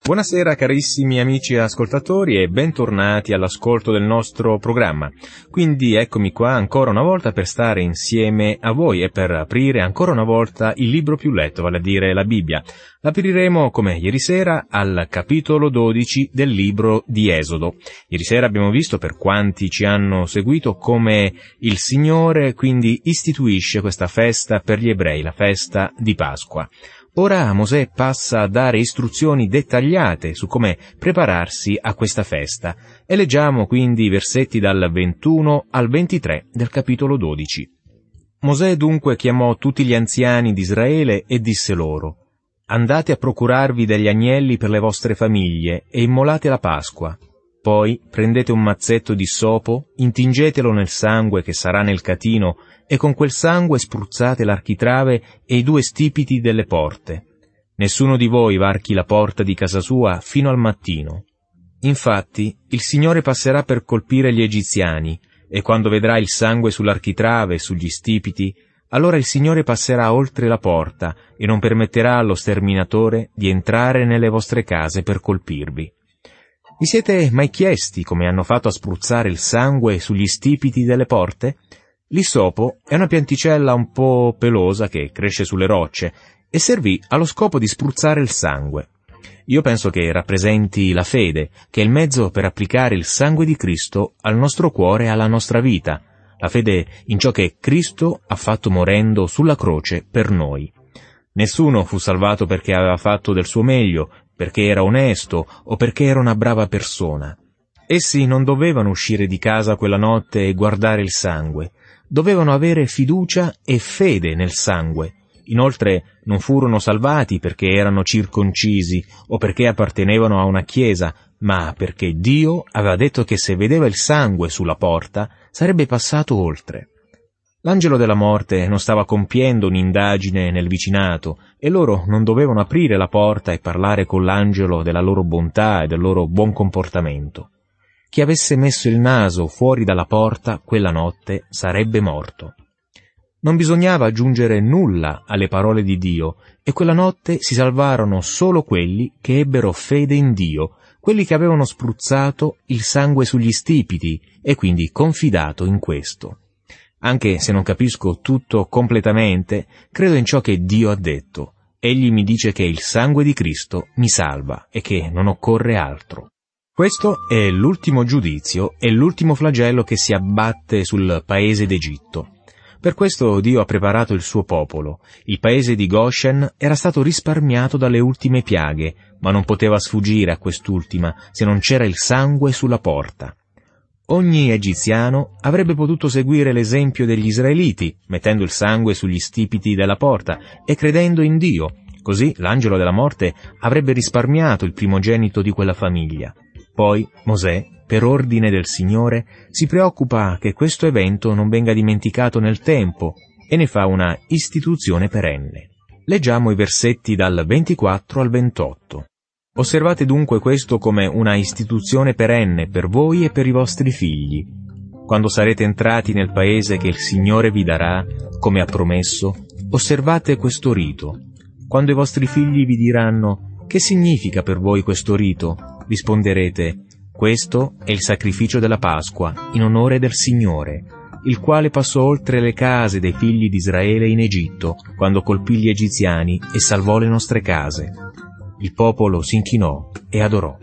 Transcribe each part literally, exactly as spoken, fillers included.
Buonasera carissimi amici ascoltatori e bentornati all'ascolto del nostro programma. Quindi eccomi qua ancora una volta per stare insieme a voi e per aprire ancora una volta il libro più letto, vale a dire la Bibbia. L'apriremo come ieri sera al capitolo dodici del libro di Esodo. Ieri sera abbiamo visto, per quanti ci hanno seguito, come il Signore quindi istituisce questa festa per gli ebrei, la festa di Pasqua. Ora Mosè passa a dare istruzioni dettagliate su come prepararsi a questa festa e leggiamo quindi i versetti dal ventuno al ventitré del capitolo dodici. Mosè dunque chiamò tutti gli anziani di Israele e disse loro: «Andate a procurarvi degli agnelli per le vostre famiglie e immolate la Pasqua. Poi prendete un mazzetto di sopo, intingetelo nel sangue che sarà nel catino e con quel sangue spruzzate l'architrave e i due stipiti delle porte. Nessuno di voi varchi la porta di casa sua fino al mattino. Infatti, il Signore passerà per colpire gli egiziani, e quando vedrà il sangue sull'architrave e sugli stipiti, allora il Signore passerà oltre la porta e non permetterà allo sterminatore di entrare nelle vostre case per colpirvi. Vi siete mai chiesti come hanno fatto a spruzzare il sangue sugli stipiti delle porte? L'issopo è una pianticella un po' pelosa che cresce sulle rocce e servì allo scopo di spruzzare il sangue. Io penso che rappresenti la fede, che è il mezzo per applicare il sangue di Cristo al nostro cuore e alla nostra vita, la fede in ciò che Cristo ha fatto morendo sulla croce per noi. Nessuno fu salvato perché aveva fatto del suo meglio, perché era onesto o perché era una brava persona. Essi non dovevano uscire di casa quella notte e guardare il sangue. Dovevano avere fiducia e fede nel sangue. Inoltre non furono salvati perché erano circoncisi o perché appartenevano a una chiesa, ma perché Dio aveva detto che se vedeva il sangue sulla porta sarebbe passato oltre. L'angelo della morte non stava compiendo un'indagine nel vicinato e loro non dovevano aprire la porta e parlare con l'angelo della loro bontà e del loro buon comportamento. Chi avesse messo il naso fuori dalla porta quella notte sarebbe morto. Non bisognava aggiungere nulla alle parole di Dio e quella notte si salvarono solo quelli che ebbero fede in Dio, quelli che avevano spruzzato il sangue sugli stipiti e quindi confidato in questo. Anche se non capisco tutto completamente, credo in ciò che Dio ha detto. Egli mi dice che il sangue di Cristo mi salva e che non occorre altro. Questo è l'ultimo giudizio e l'ultimo flagello che si abbatte sul paese d'Egitto. Per questo Dio ha preparato il suo popolo. Il paese di Goshen era stato risparmiato dalle ultime piaghe, ma non poteva sfuggire a quest'ultima se non c'era il sangue sulla porta. Ogni egiziano avrebbe potuto seguire l'esempio degli israeliti, mettendo il sangue sugli stipiti della porta e credendo in Dio. Così l'angelo della morte avrebbe risparmiato il primogenito di quella famiglia. Poi Mosè, per ordine del Signore, si preoccupa che questo evento non venga dimenticato nel tempo e ne fa una istituzione perenne. Leggiamo i versetti dal ventiquattro al ventotto. Osservate dunque questo come una istituzione perenne per voi e per i vostri figli. Quando sarete entrati nel paese che il Signore vi darà, come ha promesso, osservate questo rito. Quando i vostri figli vi diranno: «Che significa per voi questo rito?», risponderete: «Questo è il sacrificio della Pasqua, in onore del Signore, il quale passò oltre le case dei figli di Israele in Egitto, quando colpì gli egiziani e salvò le nostre case». Il popolo si inchinò e adorò.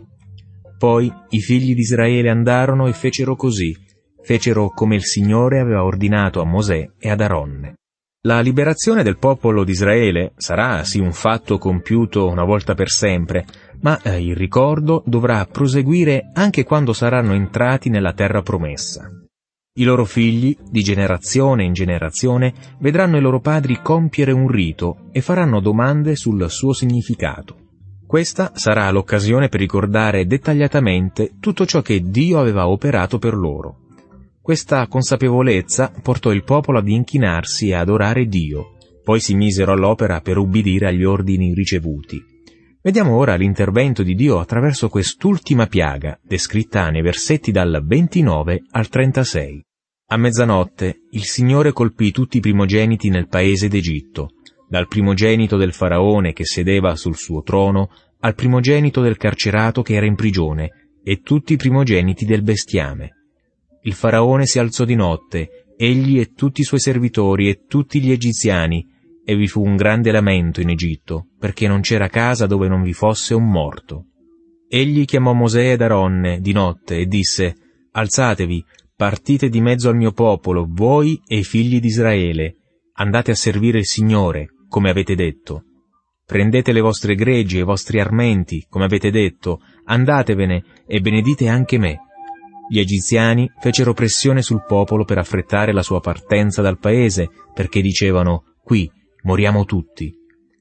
Poi i figli di Israele andarono e fecero così, fecero come il Signore aveva ordinato a Mosè e ad Aronne. La liberazione del popolo di Israele sarà sì un fatto compiuto una volta per sempre, ma eh, il ricordo dovrà proseguire anche quando saranno entrati nella terra promessa. I loro figli, di generazione in generazione, vedranno i loro padri compiere un rito e faranno domande sul suo significato. Questa sarà l'occasione per ricordare dettagliatamente tutto ciò che Dio aveva operato per loro. Questa consapevolezza portò il popolo ad inchinarsi e adorare Dio, poi si misero all'opera per ubbidire agli ordini ricevuti. Vediamo ora l'intervento di Dio attraverso quest'ultima piaga, descritta nei versetti dal ventinove al trentasei. A mezzanotte il Signore colpì tutti i primogeniti nel paese d'Egitto, dal primogenito del faraone che sedeva sul suo trono, al primogenito del carcerato che era in prigione, e tutti i primogeniti del bestiame. Il faraone si alzò di notte, egli e tutti i suoi servitori e tutti gli egiziani, e vi fu un grande lamento in Egitto, perché non c'era casa dove non vi fosse un morto. Egli chiamò Mosè ed Aronne di notte e disse: «Alzatevi, partite di mezzo al mio popolo, voi e i figli di Israele, andate a servire il Signore, come avete detto. Prendete le vostre greggi e i vostri armenti, come avete detto, andatevene e benedite anche me». Gli egiziani fecero pressione sul popolo per affrettare la sua partenza dal paese, perché dicevano: «Qui moriamo tutti».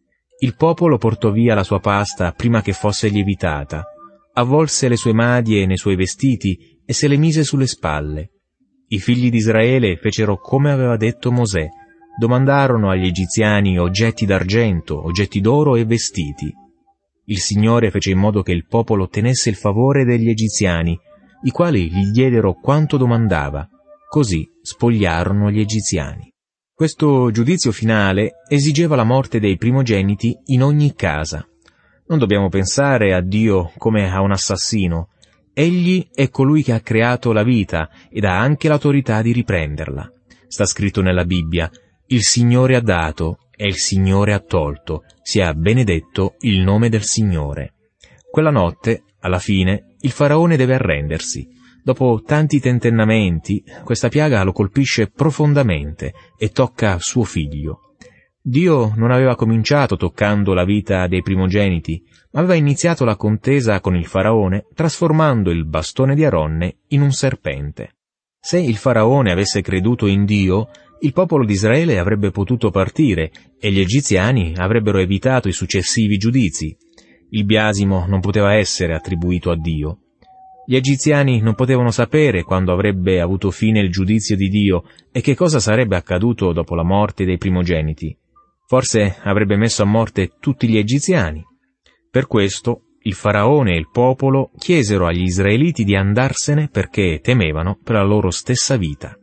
Il popolo portò via la sua pasta prima che fosse lievitata, avvolse le sue madie nei suoi vestiti e se le mise sulle spalle. I figli di Israele fecero come aveva detto Mosè, domandarono agli egiziani oggetti d'argento, oggetti d'oro e vestiti. Il Signore fece in modo che il popolo ottenesse il favore degli egiziani, i quali gli diedero quanto domandava. Così spogliarono gli egiziani. Questo giudizio finale esigeva la morte dei primogeniti in ogni casa. Non dobbiamo pensare a Dio come a un assassino. Egli è colui che ha creato la vita ed ha anche l'autorità di riprenderla. Sta scritto nella Bibbia: «Il Signore ha dato e il Signore ha tolto, sia benedetto il nome del Signore». Quella notte, alla fine, il faraone deve arrendersi. Dopo tanti tentennamenti, questa piaga lo colpisce profondamente e tocca suo figlio. Dio non aveva cominciato toccando la vita dei primogeniti, ma aveva iniziato la contesa con il faraone trasformando il bastone di Aronne in un serpente. Se il faraone avesse creduto in Dio, il popolo di Israele avrebbe potuto partire e gli egiziani avrebbero evitato i successivi giudizi. Il biasimo non poteva essere attribuito a Dio. Gli egiziani non potevano sapere quando avrebbe avuto fine il giudizio di Dio e che cosa sarebbe accaduto dopo la morte dei primogeniti. Forse avrebbe messo a morte tutti gli egiziani. Per questo il faraone e il popolo chiesero agli israeliti di andarsene perché temevano per la loro stessa vita.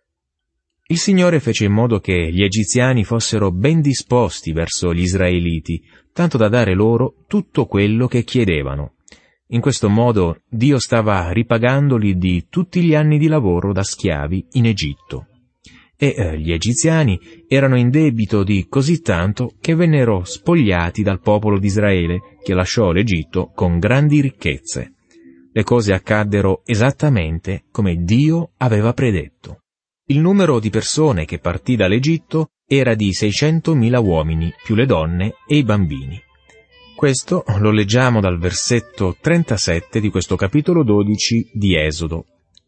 Il Signore fece in modo che gli egiziani fossero ben disposti verso gli israeliti, tanto da dare loro tutto quello che chiedevano. In questo modo Dio stava ripagandoli di tutti gli anni di lavoro da schiavi in Egitto. E eh, gli egiziani erano in debito di così tanto che vennero spogliati dal popolo di Israele, che lasciò l'Egitto con grandi ricchezze. Le cose accaddero esattamente come Dio aveva predetto. Il numero di persone che partì dall'Egitto era di seicentomila uomini, più le donne e i bambini. Questo lo leggiamo dal versetto trentasette di questo capitolo dodici di Esodo.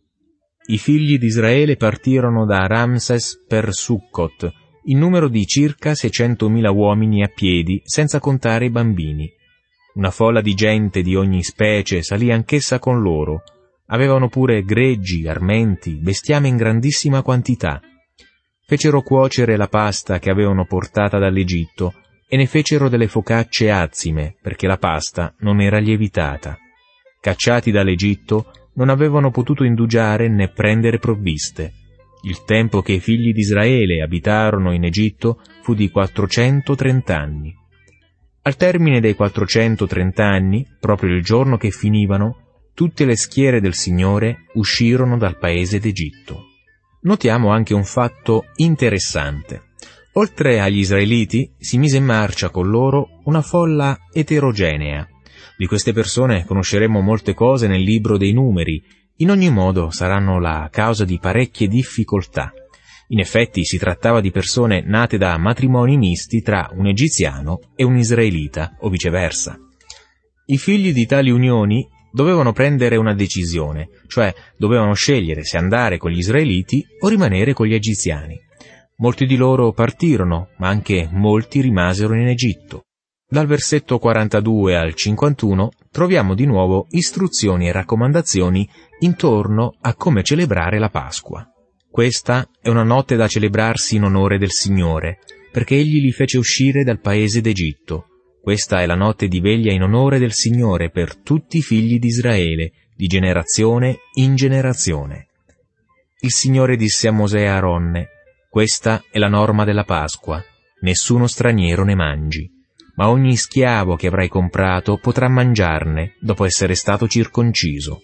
I figli di Israele partirono da Ramses per Succot, in numero di circa seicentomila uomini a piedi, senza contare i bambini. Una folla di gente di ogni specie salì anch'essa con loro. Avevano pure greggi, armenti, bestiame in grandissima quantità. Fecero cuocere la pasta che avevano portata dall'Egitto e ne fecero delle focacce azime, perché la pasta non era lievitata. Cacciati dall'Egitto, non avevano potuto indugiare né prendere provviste. Il tempo che i figli di Israele abitarono in Egitto fu di quattrocentotrenta anni. Al termine dei quattrocentotrenta anni, proprio il giorno che finivano, tutte le schiere del Signore uscirono dal paese d'Egitto. Notiamo anche un fatto interessante. Oltre agli israeliti, si mise in marcia con loro una folla eterogenea. Di queste persone conosceremo molte cose nel libro dei Numeri. In ogni modo saranno la causa di parecchie difficoltà. In effetti si trattava di persone nate da matrimoni misti tra un egiziano e un israelita, o viceversa. I figli di tali unioni dovevano prendere una decisione, cioè dovevano scegliere se andare con gli israeliti o rimanere con gli egiziani. Molti di loro partirono, ma anche molti rimasero in Egitto. Dal versetto quarantadue al cinquantuno troviamo di nuovo istruzioni e raccomandazioni intorno a come celebrare la Pasqua. Questa è una notte da celebrarsi in onore del Signore, perché Egli li fece uscire dal paese d'Egitto. Questa è la notte di veglia in onore del Signore per tutti i figli di Israele, di generazione in generazione. Il Signore disse a Mosè e Aronne: «Questa è la norma della Pasqua, nessuno straniero ne mangi. ma ogni schiavo che avrai comprato potrà mangiarne dopo essere stato circonciso.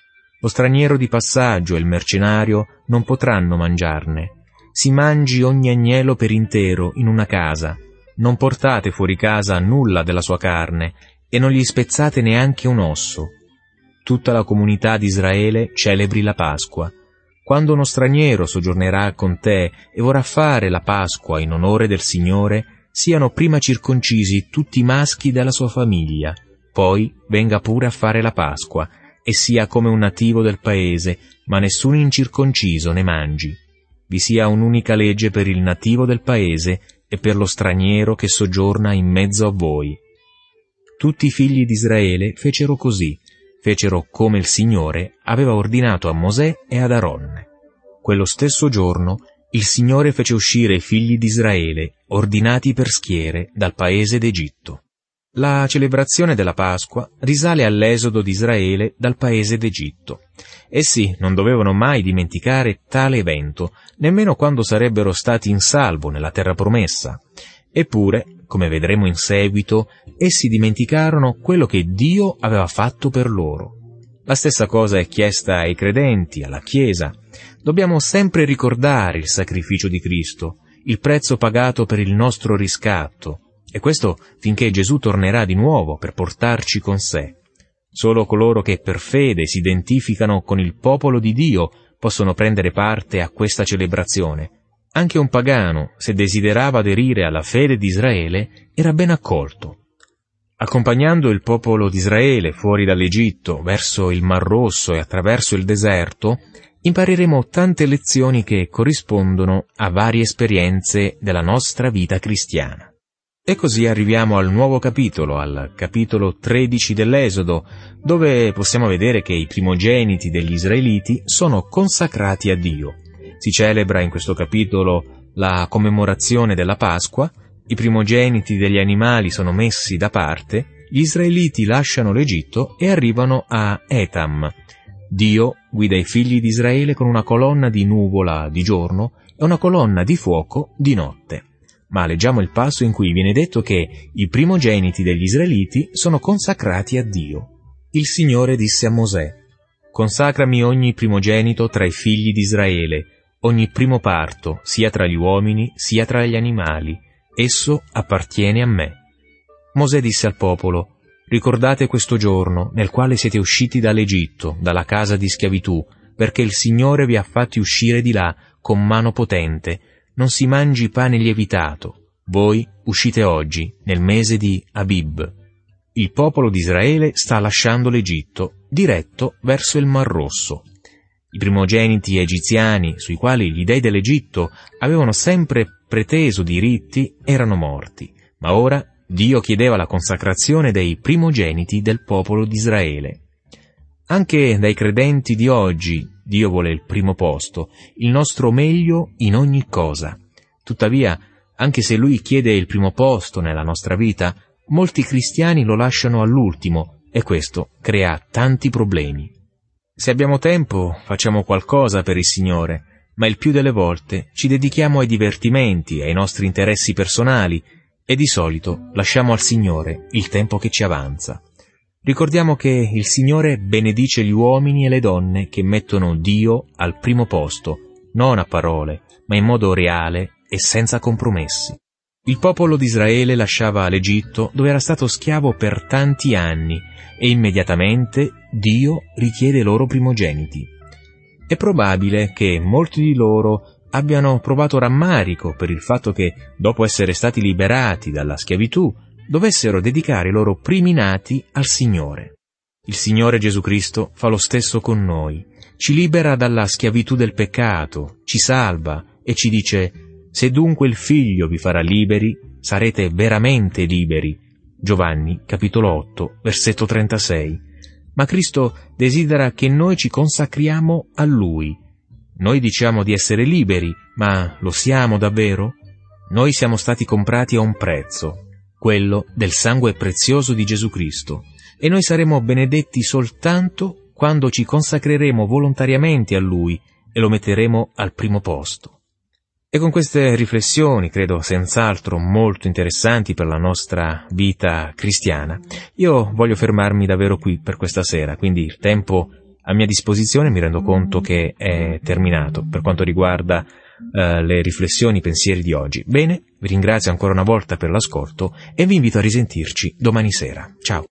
Lo straniero di passaggio e il mercenario non potranno mangiarne. Si mangi ogni agnello per intero in una casa. Non portate fuori casa nulla della sua carne e non gli spezzate neanche un osso. Tutta la comunità di Israele celebri la Pasqua. Quando uno straniero soggiornerà con te e vorrà fare la Pasqua in onore del Signore, siano prima circoncisi tutti i maschi della sua famiglia, poi venga pure a fare la Pasqua, e sia come un nativo del paese, ma nessun incirconciso ne mangi. Vi sia un'unica legge per il nativo del paese e per lo straniero che soggiorna in mezzo a voi. Tutti i figli di Israele fecero così, fecero come il Signore aveva ordinato a Mosè e ad Aronne. Quello stesso giorno il Signore fece uscire i figli di Israele, ordinati per schiere, dal paese d'Egitto. La celebrazione della Pasqua risale all'esodo di Israele dal paese d'Egitto. Essi non dovevano mai dimenticare tale evento, nemmeno quando sarebbero stati in salvo nella terra promessa. Eppure, come vedremo in seguito, essi dimenticarono quello che Dio aveva fatto per loro. La stessa cosa è chiesta ai credenti, alla Chiesa. Dobbiamo sempre ricordare il sacrificio di Cristo, il prezzo pagato per il nostro riscatto, e questo finché Gesù tornerà di nuovo per portarci con sé. Solo coloro che per fede si identificano con il popolo di Dio possono prendere parte a questa celebrazione. Anche un pagano, se desiderava aderire alla fede di Israele, era ben accolto. Accompagnando il popolo di Israele fuori dall'Egitto, verso il Mar Rosso e attraverso il deserto, impareremo tante lezioni che corrispondono a varie esperienze della nostra vita cristiana. E così arriviamo al nuovo capitolo, al capitolo tredici dell'Esodo, dove possiamo vedere che i primogeniti degli Israeliti sono consacrati a Dio. Si celebra in questo capitolo la commemorazione della Pasqua, i primogeniti degli animali sono messi da parte, gli Israeliti lasciano l'Egitto e arrivano a Etam. Dio guida i figli di Israele con una colonna di nuvola di giorno e una colonna di fuoco di notte. Ma leggiamo il passo in cui viene detto che i primogeniti degli Israeliti sono consacrati a Dio. Il Signore disse a Mosè: «Consacrami ogni primogenito tra i figli di Israele, ogni primo parto, sia tra gli uomini sia tra gli animali. Esso appartiene a me». Mosè disse al popolo: «Ricordate questo giorno nel quale siete usciti dall'Egitto, dalla casa di schiavitù, perché il Signore vi ha fatti uscire di là con mano potente. Non si mangi pane lievitato. Voi uscite oggi, nel mese di Abib». Il popolo di Israele sta lasciando l'Egitto, diretto verso il Mar Rosso. I primogeniti egiziani, sui quali gli dei dell'Egitto avevano sempre preteso diritti, erano morti, ma ora Dio chiedeva la consacrazione dei primogeniti del popolo di Israele. Anche dai credenti di oggi Dio vuole il primo posto, il nostro meglio in ogni cosa. Tuttavia, anche se Lui chiede il primo posto nella nostra vita, molti cristiani lo lasciano all'ultimo e questo crea tanti problemi. Se abbiamo tempo, facciamo qualcosa per il Signore, ma il più delle volte ci dedichiamo ai divertimenti, ai nostri interessi personali e di solito lasciamo al Signore il tempo che ci avanza. Ricordiamo che il Signore benedice gli uomini e le donne che mettono Dio al primo posto, non a parole, ma in modo reale e senza compromessi. Il popolo di Israele lasciava l'Egitto dove era stato schiavo per tanti anni e immediatamente Dio richiede i loro primogeniti. È probabile che molti di loro abbiano provato rammarico per il fatto che, dopo essere stati liberati dalla schiavitù, dovessero dedicare i loro primi nati al Signore. Il Signore Gesù Cristo fa lo stesso con noi, ci libera dalla schiavitù del peccato, ci salva e ci dice: «Se dunque il Figlio vi farà liberi, sarete veramente liberi». Giovanni, capitolo otto, versetto trentasei. Ma Cristo desidera che noi ci consacriamo a Lui. Noi diciamo di essere liberi, ma lo siamo davvero? Noi siamo stati comprati a un prezzo, quello del sangue prezioso di Gesù Cristo, e noi saremo benedetti soltanto quando ci consacreremo volontariamente a Lui e lo metteremo al primo posto. E con queste riflessioni, credo senz'altro molto interessanti per la nostra vita cristiana, io voglio fermarmi davvero qui per questa sera, quindi il tempo a mia disposizione mi rendo conto che è terminato per quanto riguarda uh, le riflessioni, i pensieri di oggi. Bene, vi ringrazio ancora una volta per l'ascolto e vi invito a risentirci domani sera. Ciao!